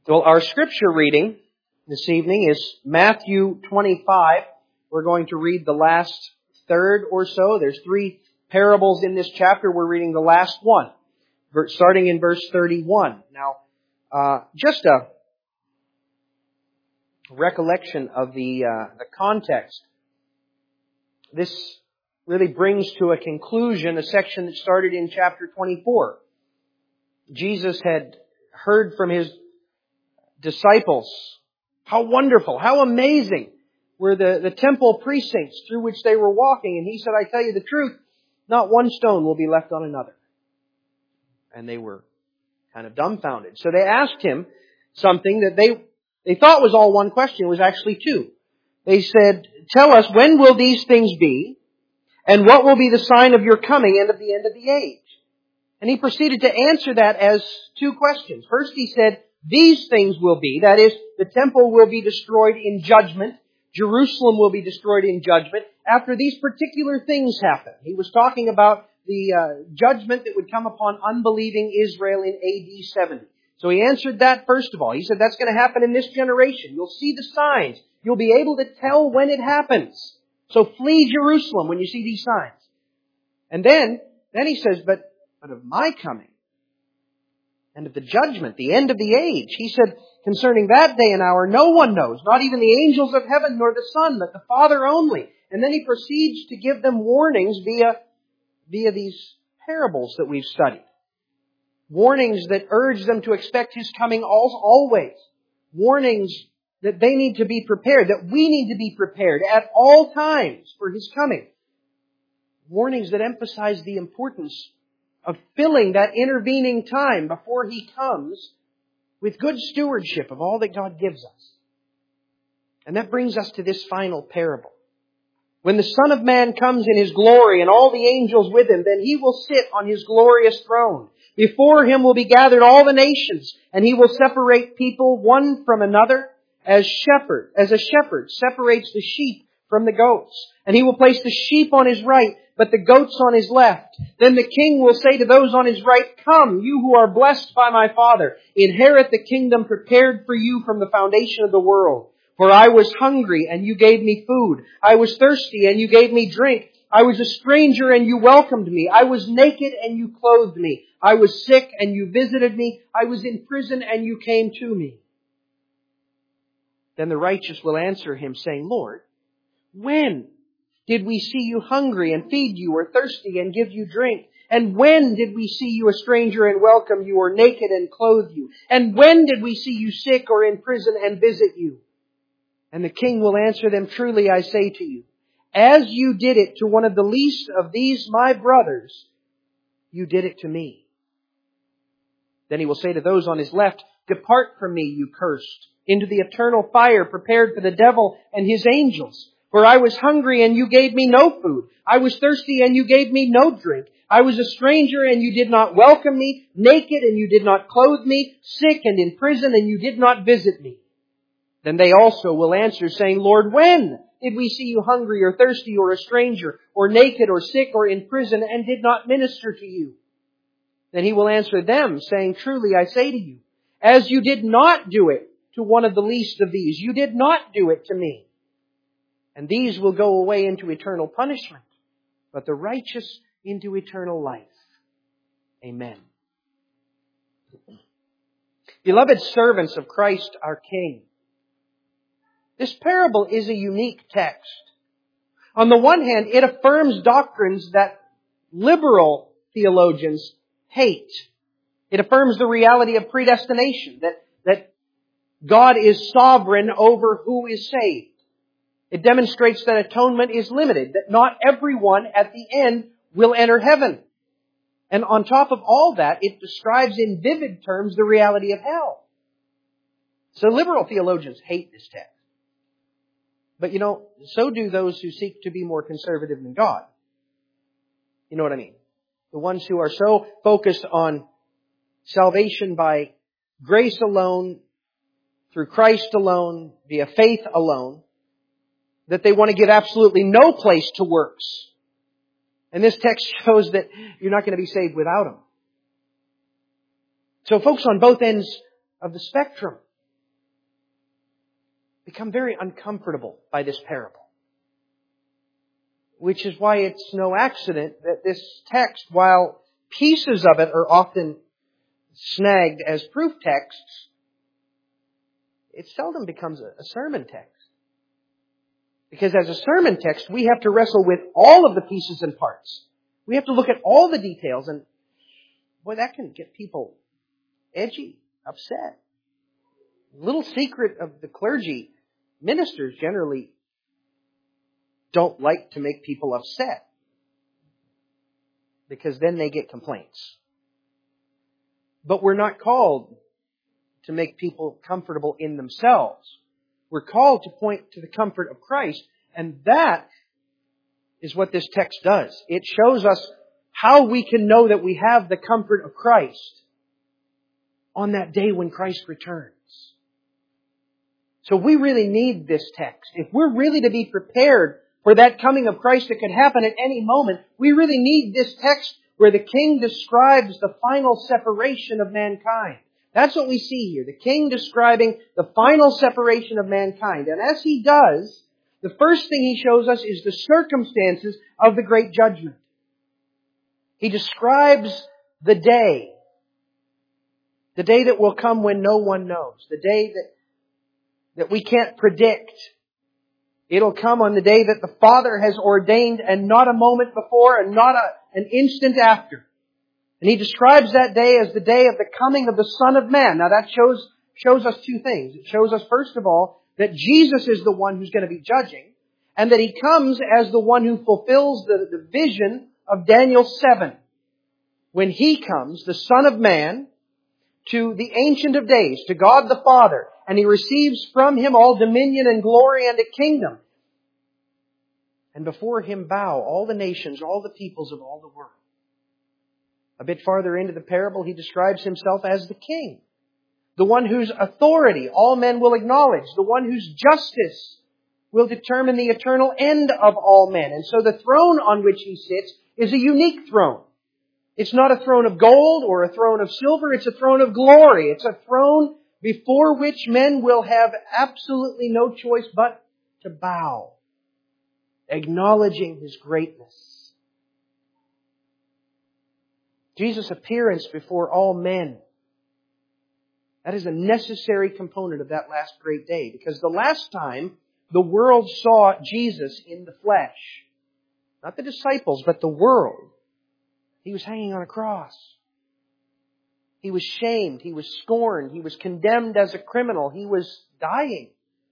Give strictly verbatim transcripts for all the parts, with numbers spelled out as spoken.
Well, our scripture reading this evening is Matthew twenty-five. We're going to read the last third or so. There's three parables in this chapter. We're reading the last one, starting in verse thirty-one. Now, uh, just a recollection of the uh, the context. This really brings to a conclusion a section that started in chapter twenty-four. Jesus had heard from His disciples how wonderful, how amazing were the, the temple precincts through which they were walking. And He said, I tell you the truth, not one stone will be left on another. And they were kind of dumbfounded. So they asked Him something that they, they thought was all one question. It was actually two. They said, tell us, when will these things be? And what will be the sign of your coming and of the end of the age? And He proceeded to answer that as two questions. First He said, these things will be, that is, the temple will be destroyed in judgment. Jerusalem will be destroyed in judgment after these particular things happen. He was talking about the uh, judgment that would come upon unbelieving Israel in A D seventy. So He answered that first of all. He said, that's going to happen in this generation. You'll see the signs. You'll be able to tell when it happens. So flee Jerusalem when you see these signs. And then, then He says, but, but of my coming, and of the judgment, the end of the age. He said, concerning that day and hour, no one knows, not even the angels of heaven nor the Son, but the Father only. And then He proceeds to give them warnings via, via these parables that we've studied. Warnings that urge them to expect His coming always. Warnings that they need to be prepared, that we need to be prepared at all times for His coming. Warnings that emphasize the importance of filling that intervening time before He comes with good stewardship of all that God gives us. And that brings us to this final parable. When the Son of Man comes in His glory and all the angels with Him, then He will sit on His glorious throne. Before Him will be gathered all the nations, and He will separate people one from another as shepherd, as a shepherd separates the sheep from the goats. And He will place the sheep on His right, but the goats on His left. Then the King will say to those on His right, come, you who are blessed by my Father, inherit the kingdom prepared for you from the foundation of the world. For I was hungry, and you gave me food. I was thirsty, and you gave me drink. I was a stranger, and you welcomed me. I was naked, and you clothed me. I was sick, and you visited me. I was in prison, and you came to me. Then the righteous will answer Him, saying, Lord, when did we see you hungry and feed you, or thirsty and give you drink? And when did we see you a stranger and welcome you, or naked and clothe you? And when did we see you sick or in prison and visit you? And the King will answer them, truly I say to you, as you did it to one of the least of these my brothers, you did it to me. Then He will say to those on His left, depart from me, you cursed, into the eternal fire prepared for the devil and his angels. For I was hungry, and you gave me no food. I was thirsty, and you gave me no drink. I was a stranger, and you did not welcome me. Naked, and you did not clothe me. Sick and in prison, and you did not visit me. Then they also will answer, saying, Lord, when did we see you hungry or thirsty or a stranger or naked or sick or in prison and did not minister to you? Then He will answer them, saying, truly I say to you, as you did not do it to one of the least of these, you did not do it to me. And these will go away into eternal punishment, but the righteous into eternal life. Amen. Beloved servants of Christ our King, this parable is a unique text. On the one hand, it affirms doctrines that liberal theologians hate. It affirms the reality of predestination, that, that God is sovereign over who is saved. It demonstrates that atonement is limited, that not everyone at the end will enter heaven. And on top of all that, it describes in vivid terms the reality of hell. So liberal theologians hate this text. But you know, so do those who seek to be more conservative than God. You know what I mean? The ones who are so focused on salvation by grace alone, through Christ alone, via faith alone, that they want to give absolutely no place to works. And this text shows that you're not going to be saved without them. So folks on both ends of the spectrum become very uncomfortable by this parable. Which is why it's no accident that this text, while pieces of it are often snagged as proof texts, it seldom becomes a sermon text. Because as a sermon text, we have to wrestle with all of the pieces and parts. We have to look at all the details, and boy, that can get people edgy, upset. Little secret of the clergy, ministers generally don't like to make people upset, because then they get complaints. But we're not called to make people comfortable in themselves. We're called to point to the comfort of Christ, and that is what this text does. It shows us how we can know that we have the comfort of Christ on that day when Christ returns. So we really need this text. If we're really to be prepared for that coming of Christ that could happen at any moment, we really need this text where the King describes the final separation of mankind. That's what we see here. The King describing the final separation of mankind. And as He does, the first thing He shows us is the circumstances of the great judgment. He describes the day. The day that will come when no one knows. The day that, that we can't predict. It'll come on the day that the Father has ordained, and not a moment before and not a, an instant after. And He describes that day as the day of the coming of the Son of Man. Now that shows, shows us two things. It shows us, first of all, that Jesus is the one who's going to be judging, and that He comes as the one who fulfills the, the vision of Daniel seven. When He comes, the Son of Man, to the Ancient of Days, to God the Father, and He receives from Him all dominion and glory and a kingdom. And before Him bow all the nations, all the peoples of all the world. A bit farther into the parable, He describes Himself as the King. The one whose authority all men will acknowledge. The one whose justice will determine the eternal end of all men. And so the throne on which He sits is a unique throne. It's not a throne of gold or a throne of silver. It's a throne of glory. It's a throne before which men will have absolutely no choice but to bow, acknowledging His greatness. Jesus' appearance before all men, that is a necessary component of that last great day. Because the last time the world saw Jesus in the flesh, not the disciples, but the world, He was hanging on a cross. He was shamed. He was scorned. He was condemned as a criminal. He was dying,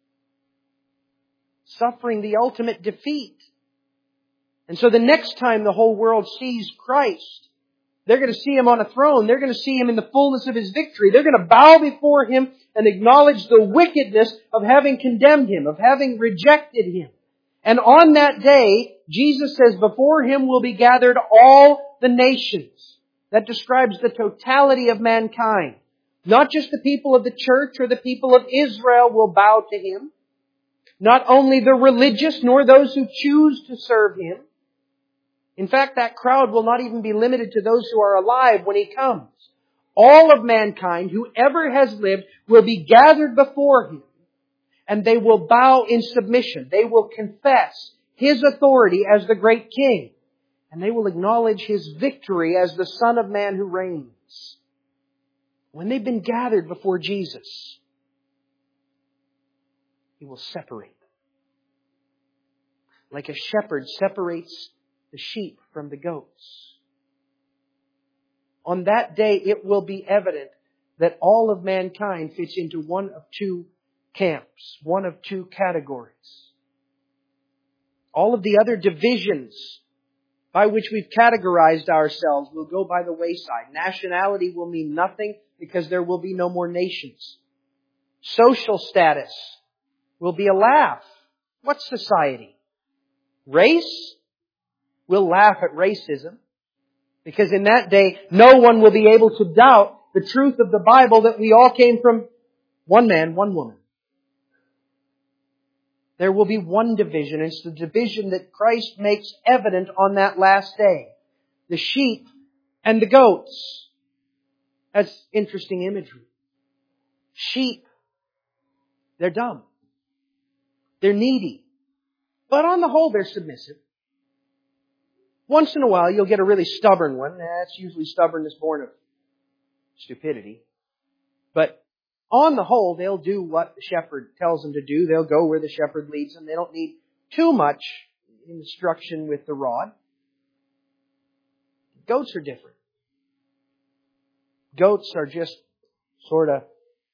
suffering the ultimate defeat. And so the next time the whole world sees Christ, they're going to see Him on a throne. They're going to see Him in the fullness of His victory. They're going to bow before Him and acknowledge the wickedness of having condemned Him, of having rejected Him. And on that day, Jesus says, before Him will be gathered all the nations. That describes the totality of mankind. Not just the people of the church or the people of Israel will bow to Him. Not only the religious, nor those who choose to serve Him. In fact, that crowd will not even be limited to those who are alive when He comes. All of mankind, whoever has lived, will be gathered before Him. And they will bow in submission. They will confess His authority as the great King. And they will acknowledge His victory as the Son of Man who reigns. When they've been gathered before Jesus, He will separate them. Like a shepherd separates the sheep from the goats. On that day, it will be evident that all of mankind fits into one of two camps, one of two categories. All of the other divisions by which we've categorized ourselves will go by the wayside. Nationality will mean nothing because there will be no more nations. Social status will be a laugh. What's society? Race? We'll laugh at racism because in that day no one will be able to doubt the truth of the Bible that we all came from one man, one woman. There will be one division. It's the division that Christ makes evident on that last day. The sheep and the goats. That's interesting imagery. Sheep, they're dumb. They're needy. But on the whole, they're submissive. Once in a while, you'll get a really stubborn one. That's usually stubbornness born of stupidity. But on the whole, they'll do what the shepherd tells them to do. They'll go where the shepherd leads them. They don't need too much instruction with the rod. Goats are different. Goats are just sort of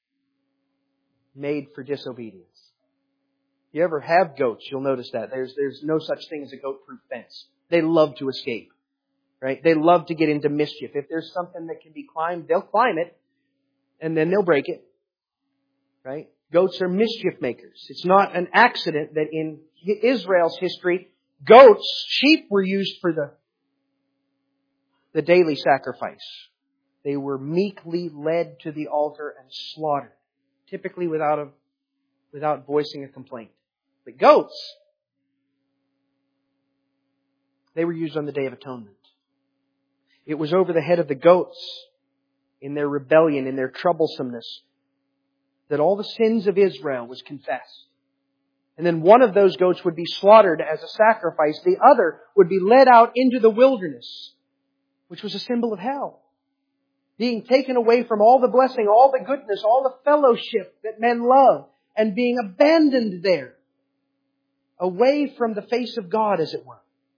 made for disobedience. If you ever have goats, you'll notice that. There's, there's no such thing as a goat-proof fence. They love to escape. Right? They love to get into mischief. If there's something that can be climbed, they'll climb it. And then they'll break it. Right? Goats are mischief makers. It's not an accident that in Israel's history, goats, sheep were used for the, the daily sacrifice. They were meekly led to the altar and slaughtered. Typically without a, without voicing a complaint. But goats, they were used on the Day of Atonement. It was over the head of the goats, in their rebellion, in their troublesomeness, that all the sins of Israel was confessed. And then one of those goats would be slaughtered as a sacrifice. The other would be led out into the wilderness, which was a symbol of hell. Being taken away from all the blessing, all the goodness, all the fellowship that men love, and being abandoned there, away from the face of God, as it were.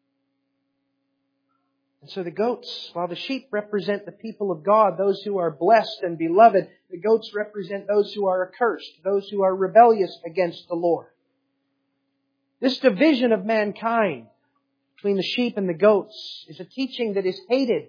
And so the goats, while the sheep represent the people of God, those who are blessed and beloved, the goats represent those who are accursed, those who are rebellious against the Lord. This division of mankind between the sheep and the goats is a teaching that is hated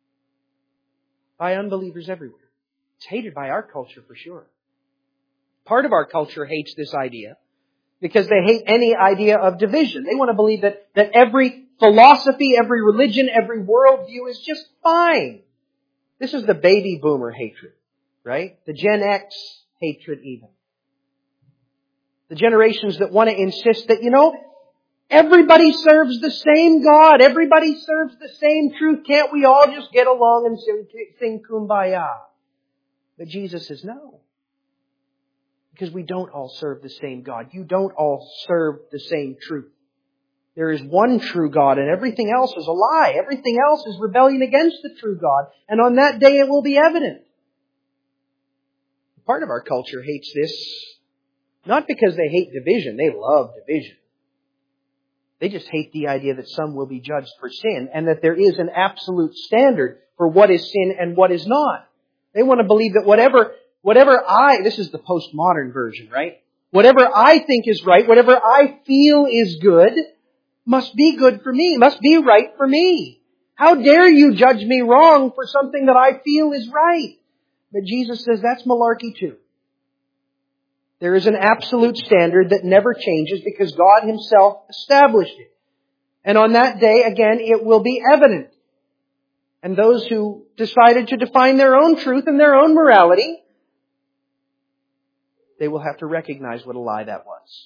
by unbelievers everywhere. It's hated by our culture for sure. Part of our culture hates this idea because they hate any idea of division. They want to believe that, that every philosophy, every religion, every worldview is just fine. This is the baby boomer hatred, right? The Gen X hatred even. The generations that want to insist that, you know, everybody serves the same God. Everybody serves the same truth. Can't we all just get along and sing, sing Kumbaya? But Jesus says no. Because we don't all serve the same God. You don't all serve the same truth. There is one true God and everything else is a lie. Everything else is rebellion against the true God. And on that day it will be evident. Part of our culture hates this, not because they hate division. They love division. They just hate the idea that some will be judged for sin and that there is an absolute standard for what is sin and what is not. They want to believe that whatever, whatever I, this is the postmodern version, right? Whatever I think is right, whatever I feel is good, must be good for me, must be right for me. How dare you judge me wrong for something that I feel is right? But Jesus says that's malarkey too. There is an absolute standard that never changes because God Himself established it. And on that day, again, it will be evident. And those who decided to define their own truth and their own morality, they will have to recognize what a lie that was.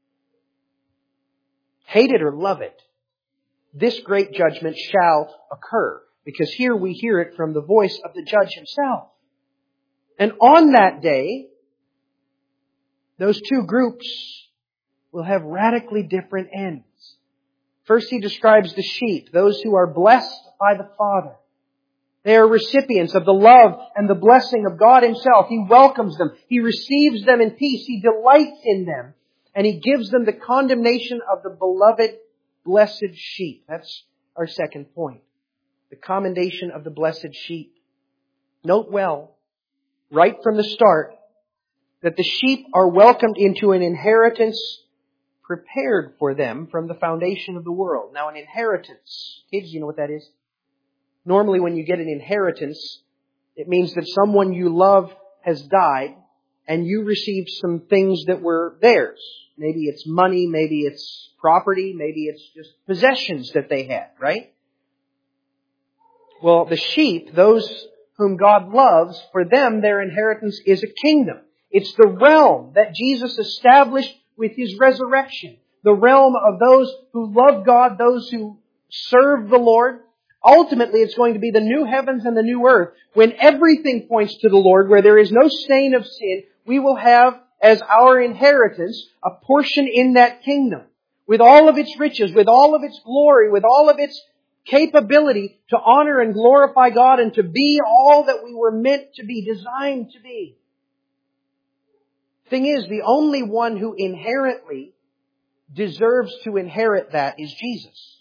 Hate it or love it, this great judgment shall occur. Because here we hear it from the voice of the judge himself. And on that day, those two groups will have radically different ends. First, he describes the sheep, those who are blessed by the Father. They are recipients of the love and the blessing of God Himself. He welcomes them. He receives them in peace. He delights in them. And He gives them the condemnation of the beloved, blessed sheep. That's our second point. The commendation of the blessed sheep. Note well, right from the start, that the sheep are welcomed into an inheritance prepared for them from the foundation of the world. Now, an inheritance, kids, you know what that is? Normally, when you get an inheritance, it means that someone you love has died and you received some things that were theirs. Maybe it's money, maybe it's property, maybe it's just possessions that they had, right? Well, the sheep, those whom God loves, for them their inheritance is a kingdom. It's the realm that Jesus established with His resurrection. The realm of those who love God, those who serve the Lord. Ultimately, it's going to be the new heavens and the new earth. When everything points to the Lord, where there is no stain of sin, we will have as our inheritance a portion in that kingdom, with all of its riches, with all of its glory, with all of its capability to honor and glorify God and to be all that we were meant to be, designed to be. Thing is, the only one who inherently deserves to inherit that is Jesus.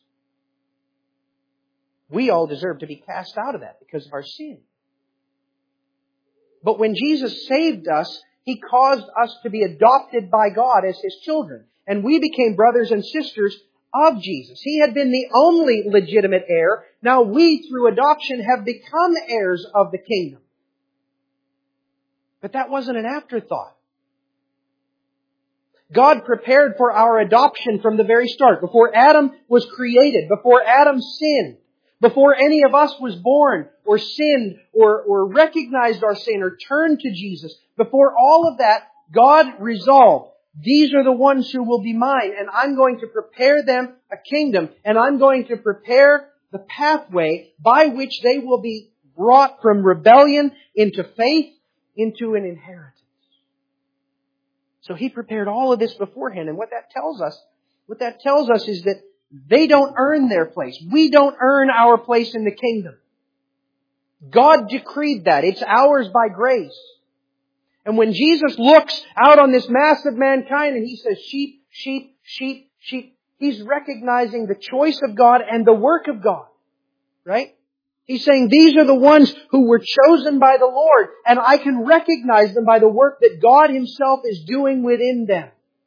We all deserve to be cast out of that because of our sin. But when Jesus saved us, He caused us to be adopted by God as His children. And we became brothers and sisters of Jesus. He had been the only legitimate heir. Now we, through adoption, have become heirs of the kingdom. But that wasn't an afterthought. God prepared for our adoption from the very start. Before Adam was created, before Adam sinned, before any of us was born or sinned or, or recognized our sin or turned to Jesus, before all of that, God resolved, these are the ones who will be mine, and I'm going to prepare them a kingdom, and I'm going to prepare the pathway by which they will be brought from rebellion into faith, into an inheritance. So He prepared all of this beforehand, and what that tells us, what that tells us is that they don't earn their place. We don't earn our place in the kingdom. God decreed that. It's ours by grace. And when Jesus looks out on this mass of mankind and He says, sheep, sheep, sheep, sheep, He's recognizing the choice of God and the work of God. Right? He's saying these are the ones who were chosen by the Lord, and I can recognize them by the work that God Himself is doing within them.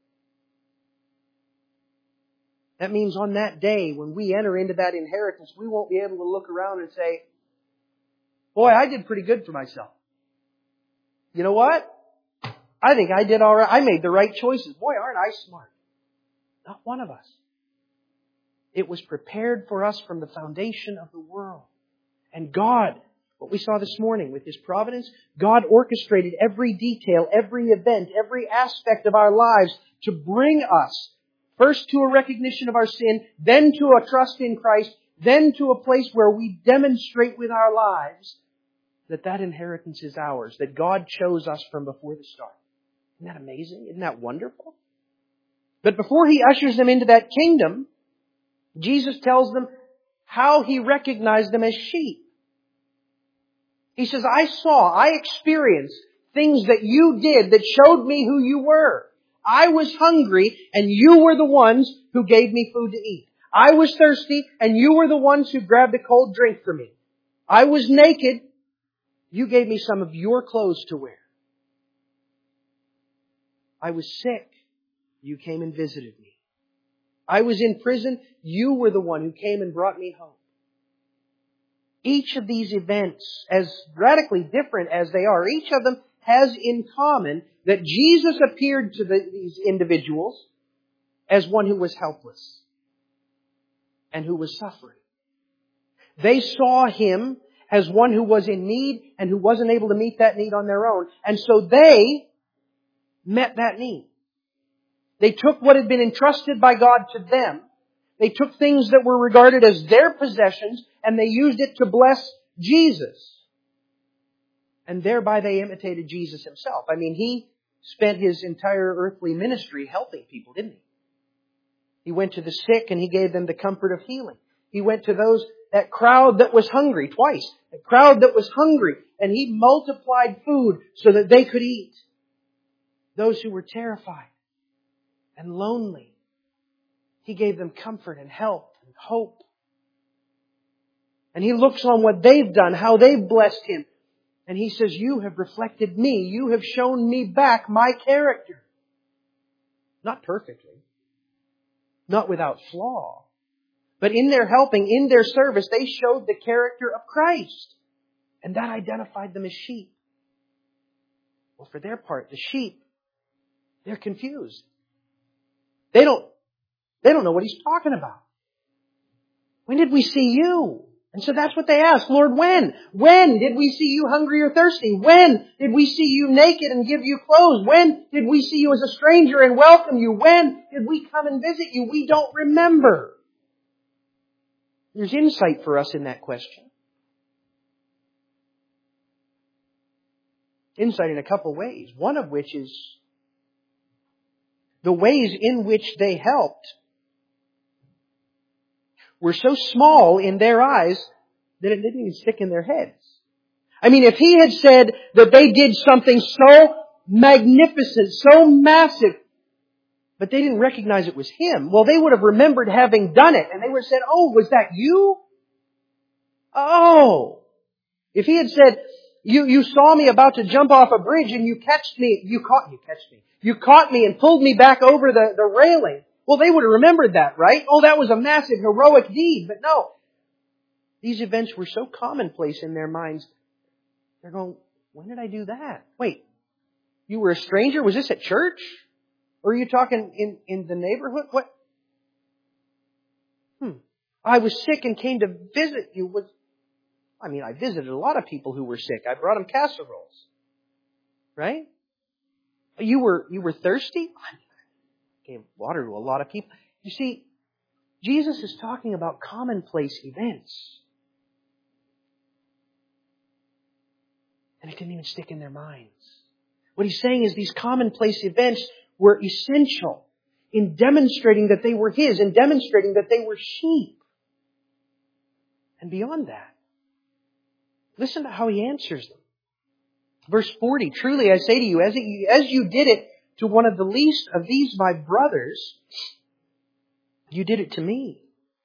That means on that day, when we enter into that inheritance, we won't be able to look around and say, boy, I did pretty good for myself. You know what? I think I did all right. I made the right choices. Boy, aren't I smart. Not one of us. It was prepared for us from the foundation of the world. And God, what we saw this morning with His providence, God orchestrated every detail, every event, every aspect of our lives to bring us first to a recognition of our sin, then to a trust in Christ, then to a place where we demonstrate with our lives that that inheritance is ours, that God chose us from before the start. Isn't that amazing? Isn't that wonderful? But before He ushers them into that kingdom, Jesus tells them how He recognized them as sheep. He says, I saw, I experienced things that you did that showed me who you were. I was hungry, and you were the ones who gave me food to eat. I was thirsty, and you were the ones who grabbed a cold drink for me. I was naked. You gave me some of your clothes to wear. I was sick. You came and visited me. I was in prison. You were the one who came and brought me home. Each of these events, as radically different as they are, each of them has in common that Jesus appeared to the, these individuals as one who was helpless and who was suffering. They saw Him as one who was in need and who wasn't able to meet that need on their own. And so they met that need. They took what had been entrusted by God to them. They took things that were regarded as their possessions and they used it to bless Jesus. And thereby they imitated Jesus Himself. I mean, He spent His entire earthly ministry helping people, didn't He? He went to the sick and He gave them the comfort of healing. He went to those, that crowd that was hungry twice. A crowd that was hungry, and He multiplied food so that they could eat. Those who were terrified and lonely, He gave them comfort and help and hope. And He looks on what they've done, how they've blessed Him. And He says, you have reflected me. You have shown me back my character. Not perfectly. Not without flaw. But in their helping, in their service, they showed the character of Christ. And that identified them as sheep. Well, for their part, the sheep, they're confused. They don't, they don't know what He's talking about. When did we see you? And so that's what they ask. Lord, when? When did we see you hungry or thirsty? When did we see you naked and give you clothes? When did we see you as a stranger and welcome you? When did we come and visit you? We don't remember. There's insight for us in that question. Insight in a couple ways. One of which is the ways in which they helped were so small in their eyes that it didn't even stick in their heads. I mean, if he had said that they did something so magnificent, so massive, but they didn't recognize it was him, well, they would have remembered having done it, and they would have said, "Oh, was that you? Oh." If he had said, you, you saw me about to jump off a bridge and you catched me, you caught, you catched me, you caught me and pulled me back over the, the railing. Well, they would have remembered that, right? Oh, that was a massive heroic deed. But no, these events were so commonplace in their minds. They're going, when did I do that? Wait, you were a stranger? Was this at church? Or are you talking in, in the neighborhood? What? Hmm. I was sick and came to visit you. Was, I mean, I visited a lot of people who were sick. I brought them casseroles. Right? You were, you were thirsty? I gave water to a lot of people. You see, Jesus is talking about commonplace events. And it didn't even stick in their minds. What he's saying is these commonplace events were essential in demonstrating that they were his, in demonstrating that they were sheep. And beyond that, listen to how he answers them. Verse forty, "Truly I say to you, as you, as you did it to one of the least of these my brothers, you did it to me."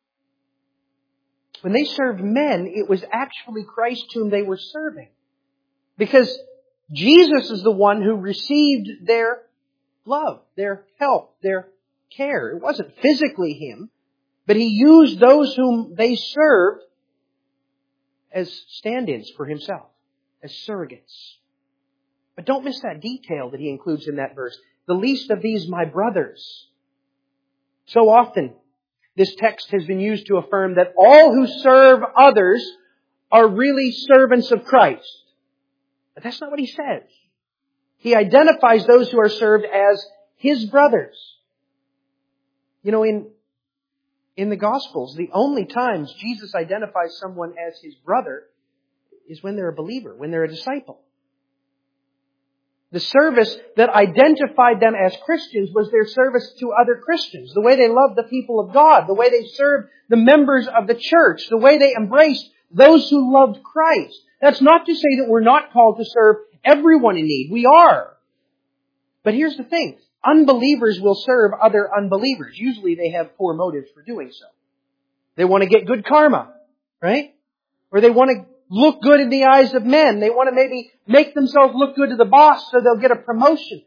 When they served men, it was actually Christ whom they were serving. Because Jesus is the one who received their love, their help, their care. It wasn't physically him, but he used those whom they served as stand-ins for himself, as surrogates. But don't miss that detail that he includes in that verse. The least of these my brothers. So often, this text has been used to affirm that all who serve others are really servants of Christ. But that's not what he says. He identifies those who are served as his brothers. You know, in, in the Gospels, the only times Jesus identifies someone as his brother is when they're a believer, when they're a disciple. The service that identified them as Christians was their service to other Christians. The way they loved the people of God. The way they served the members of the church. The way they embraced those who loved Christ. That's not to say that we're not called to serve everyone in need. We are. But here's the thing. Unbelievers will serve other unbelievers. Usually they have poor motives for doing so. They want to get good karma, right? Or they want to look good in the eyes of men. They want to maybe make themselves look good to the boss so they'll get a promotion.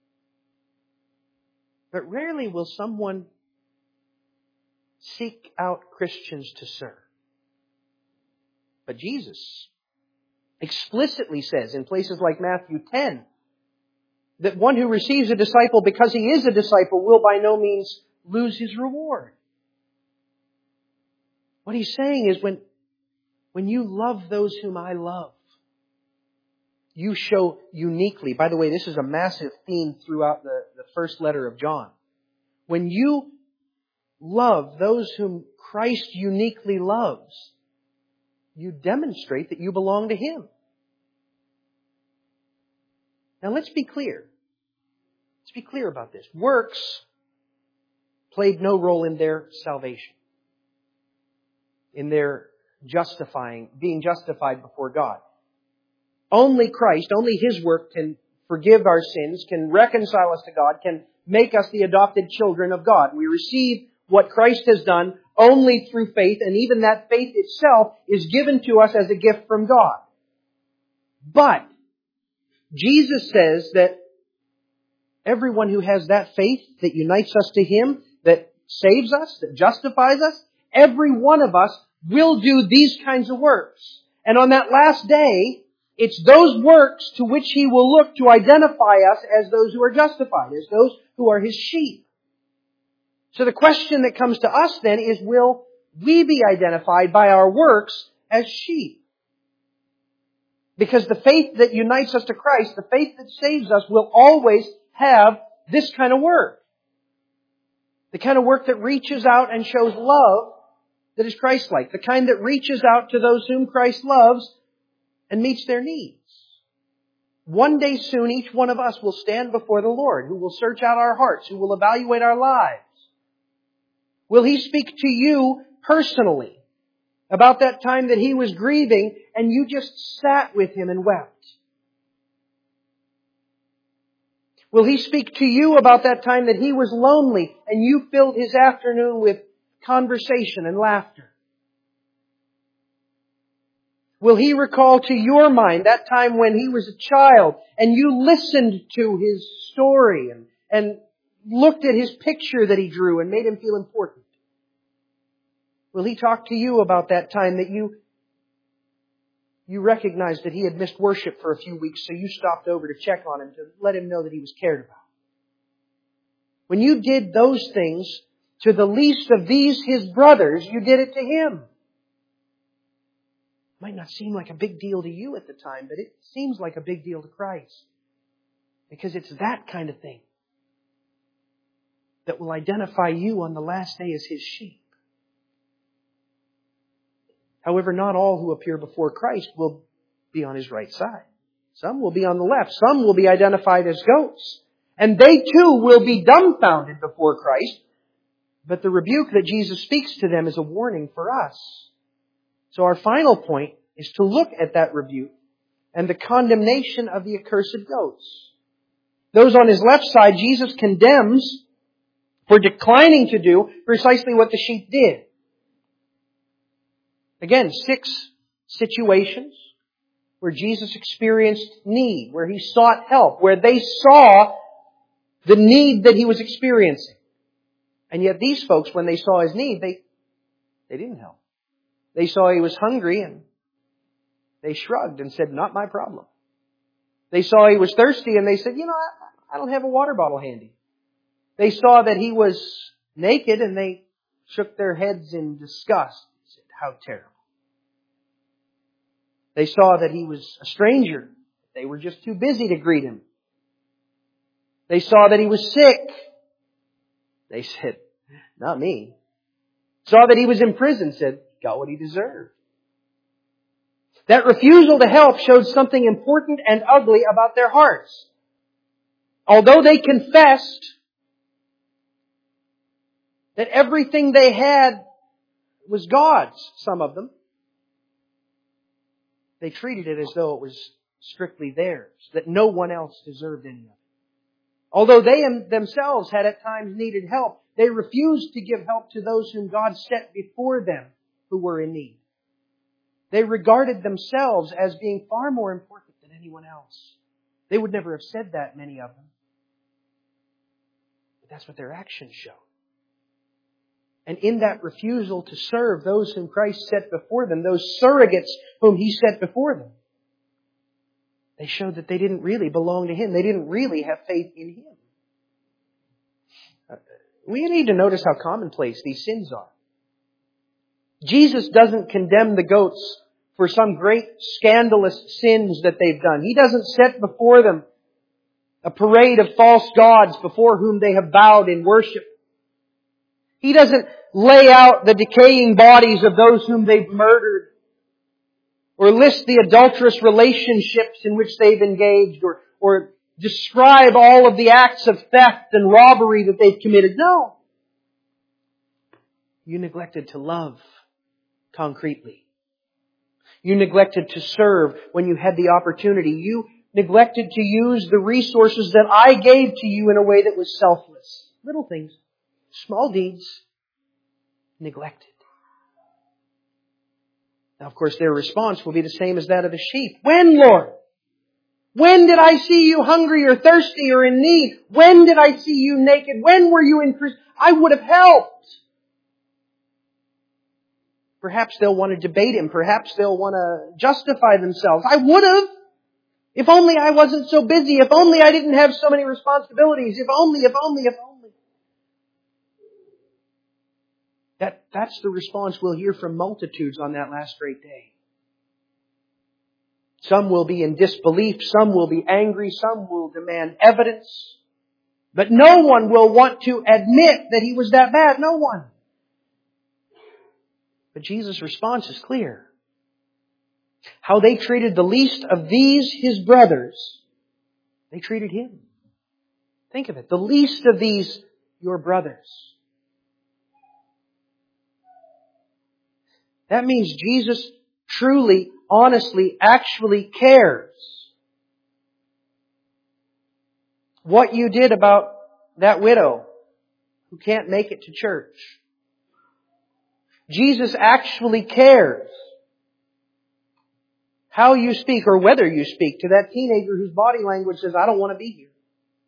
But rarely will someone seek out Christians to serve. But Jesus explicitly says in places like Matthew ten that one who receives a disciple because he is a disciple will by no means lose his reward. What he's saying is when When you love those whom I love, you show uniquely. By the way, this is a massive theme throughout the, the first letter of John. When you love those whom Christ uniquely loves, you demonstrate that you belong to him. Now let's be clear. Let's be clear about this. Works played no role in their salvation, in their justifying, being justified before God. Only Christ, only his work can forgive our sins, can reconcile us to God, can make us the adopted children of God. We receive what Christ has done only through faith, and even that faith itself is given to us as a gift from God. But Jesus says that everyone who has that faith that unites us to him, that saves us, that justifies us, every one of us will do these kinds of works. And on that last day, it's those works to which he will look to identify us as those who are justified, as those who are his sheep. So the question that comes to us then is, will we be identified by our works as sheep? Because the faith that unites us to Christ, the faith that saves us, will always have this kind of work. The kind of work that reaches out and shows love that is Christ-like. The kind that reaches out to those whom Christ loves and meets their needs. One day soon, each one of us will stand before the Lord, who will search out our hearts, who will evaluate our lives. Will He speak to you personally about that time that He was grieving and you just sat with Him and wept? Will He speak to you about that time that He was lonely and you filled His afternoon with conversation and laughter? Will He recall to your mind that time when He was a child and you listened to His story and, and looked at His picture that He drew and made Him feel important? Will He talk to you about that time that you You recognized that he had missed worship for a few weeks, so you stopped over to check on him to let him know that he was cared about? When you did those things to the least of these, His brothers, you did it to Him. It might not seem like a big deal to you at the time, but it seems like a big deal to Christ. Because it's that kind of thing that will identify you on the last day as His sheep. However, not all who appear before Christ will be on His right side. Some will be on the left. Some will be identified as goats. And they too will be dumbfounded before Christ. But the rebuke that Jesus speaks to them is a warning for us. So our final point is to look at that rebuke and the condemnation of the accursed goats. Those on His left side, Jesus condemns for declining to do precisely what the sheep did. Again, six situations where Jesus experienced need, where He sought help, where they saw the need that He was experiencing. And yet these folks, when they saw His need, they, they didn't help. They saw He was hungry and they shrugged and said, "Not my problem." They saw He was thirsty and they said, "You know, I, I don't have a water bottle handy." They saw that He was naked and they shook their heads in disgust. How terrible. They saw that He was a stranger. They were just too busy to greet Him. They saw that He was sick. They said, "Not me." Saw that He was in prison. Said, "Got what He deserved." That refusal to help showed something important and ugly about their hearts. Although they confessed that everything they had was God's, some of them, they treated it as though it was strictly theirs, that no one else deserved any of it. Although they themselves had at times needed help, they refused to give help to those whom God set before them who were in need. They regarded themselves as being far more important than anyone else. They would never have said that, many of them. But that's what their actions show. And in that refusal to serve those whom Christ set before them, those surrogates whom He set before them, they showed that they didn't really belong to Him. They didn't really have faith in Him. Uh, we need to notice how commonplace these sins are. Jesus doesn't condemn the goats for some great scandalous sins that they've done. He doesn't set before them a parade of false gods before whom they have bowed in worship. He doesn't lay out the decaying bodies of those whom they've murdered, or list the adulterous relationships in which they've engaged, or, or describe all of the acts of theft and robbery that they've committed. No. You neglected to love concretely. You neglected to serve when you had the opportunity. You neglected to use the resources that I gave to you in a way that was selfless. Little things. Small deeds, neglected. Now, of course, their response will be the same as that of the sheep. When, Lord? When did I see you hungry or thirsty or in need? When did I see you naked? When were you in prison? I would have helped. Perhaps they'll want to debate Him. Perhaps they'll want to justify themselves. I would have. If only I wasn't so busy. If only I didn't have so many responsibilities. If only, if only, if only. That, that's the response we'll hear from multitudes on that last great day. Some will be in disbelief. Some will be angry. Some will demand evidence. But no one will want to admit that he was that bad. No one. But Jesus' response is clear. How they treated the least of these, His brothers, They treated Him. Think of it. The least of these, your brothers. That means Jesus truly, honestly, actually cares what you did about that widow who can't make it to church. Jesus actually cares how you speak or whether you speak to that teenager whose body language says, I don't want to be here.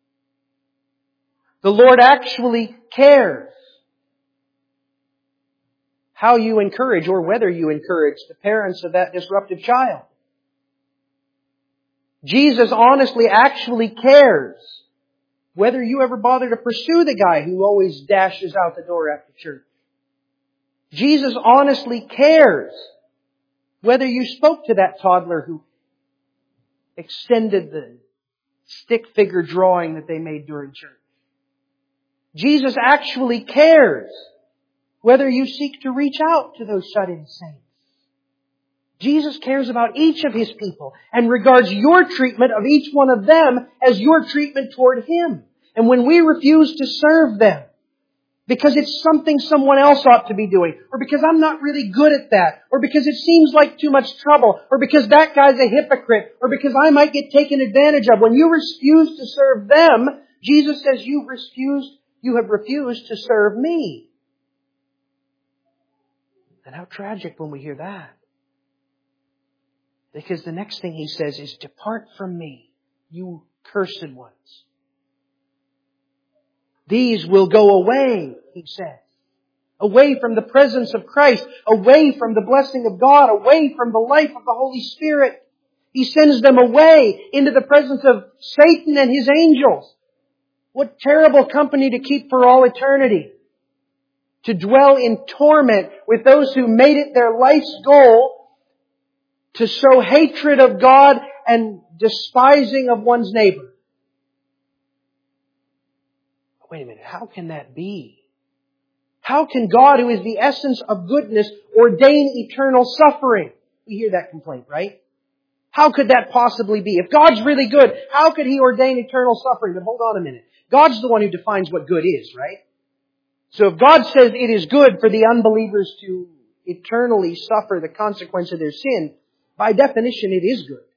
The Lord actually cares how you encourage or whether you encourage the parents of that disruptive child. Jesus honestly actually cares whether you ever bother to pursue the guy who always dashes out the door after church. Jesus honestly cares whether you spoke to that toddler who extended the stick figure drawing that they made during church. Jesus actually cares whether you seek to reach out to those shut-in saints. Jesus cares about each of His people and regards your treatment of each one of them as your treatment toward Him. And when we refuse to serve them, because it's something someone else ought to be doing, or because I'm not really good at that, or because it seems like too much trouble, or because that guy's a hypocrite, or because I might get taken advantage of. When you refuse to serve them, Jesus says you refused, you have refused to serve me. And how tragic when we hear that. Because the next thing He says is, depart from me, you cursed ones. These will go away, He says. Away from the presence of Christ. Away from the blessing of God. Away from the life of the Holy Spirit. He sends them away into the presence of Satan and his angels. What terrible company to keep for all eternity. To dwell in torment with those who made it their life's goal to sow hatred of God and despising of one's neighbor. Wait a minute, how can that be? How can God, who is the essence of goodness, ordain eternal suffering? We hear that complaint, right? How could that possibly be? If God's really good, how could He ordain eternal suffering? But hold on a minute. God's the one who defines what good is, right? So if God says it is good for the unbelievers to eternally suffer the consequence of their sin, by definition it is good.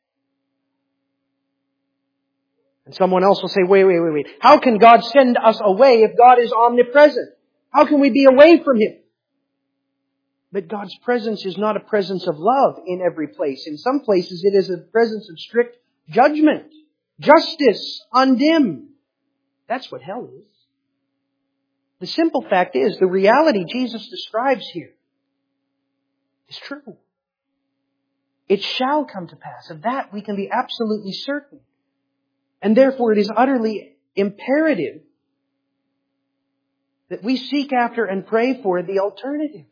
And someone else will say, wait, wait, wait, wait. How can God send us away if God is omnipresent? How can we be away from Him? But God's presence is not a presence of love in every place. In some places it is a presence of strict judgment, justice, undimmed. That's what hell is. The simple fact is, the reality Jesus describes here is true. It shall come to pass. Of that we can be absolutely certain. And therefore it is utterly imperative that we seek after and pray for the alternative.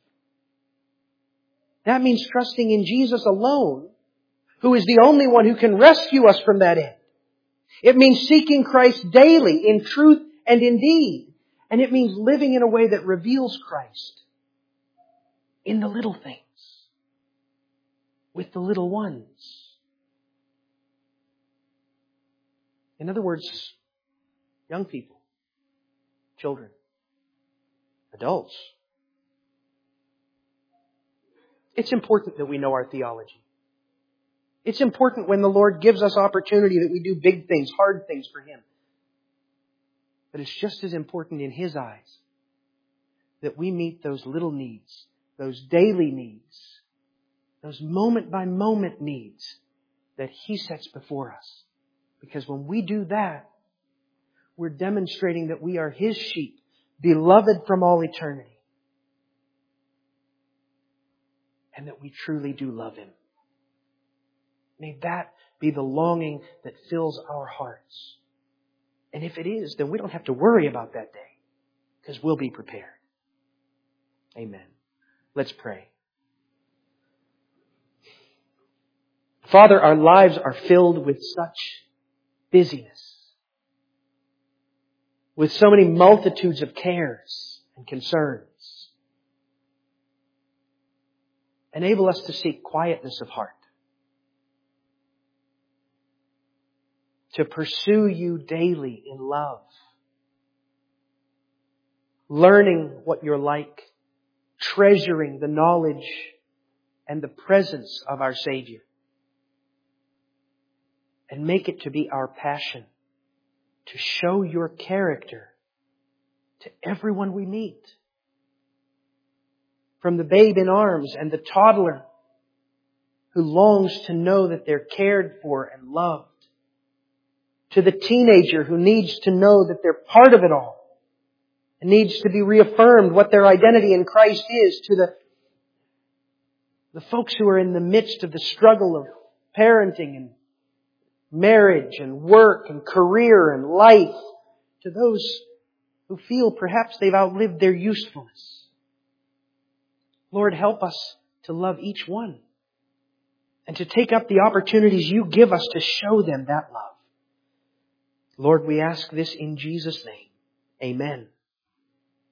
That means trusting in Jesus alone, who is the only one who can rescue us from that end. It means seeking Christ daily in truth and in deed. And it means living in a way that reveals Christ in the little things, with the little ones. In other words, young people, children, adults. It's important that we know our theology. It's important when the Lord gives us opportunity that we do big things, hard things for Him. But it's just as important in His eyes that we meet those little needs, those daily needs, those moment-by-moment needs that He sets before us. Because when we do that, we're demonstrating that we are His sheep, beloved from all eternity. And that we truly do love Him. May that be the longing that fills our hearts. And if it is, then we don't have to worry about that day, because we'll be prepared. Amen. Let's pray. Father, our lives are filled with such busyness, with so many multitudes of cares and concerns. Enable us to seek quietness of heart. to pursue You daily in love, learning what You're like, treasuring the knowledge and the presence of our Savior. And make it to be our passion to show Your character to everyone we meet. From the babe in arms and the toddler who longs to know that they're cared for and loved, to the teenager who needs to know that they're part of it all and needs to be reaffirmed what their identity in Christ is, to the, the folks who are in the midst of the struggle of parenting and marriage and work and career and life, to those who feel perhaps they've outlived their usefulness. Lord, help us to love each one and to take up the opportunities You give us to show them that love. Lord, we ask this in Jesus' name. Amen.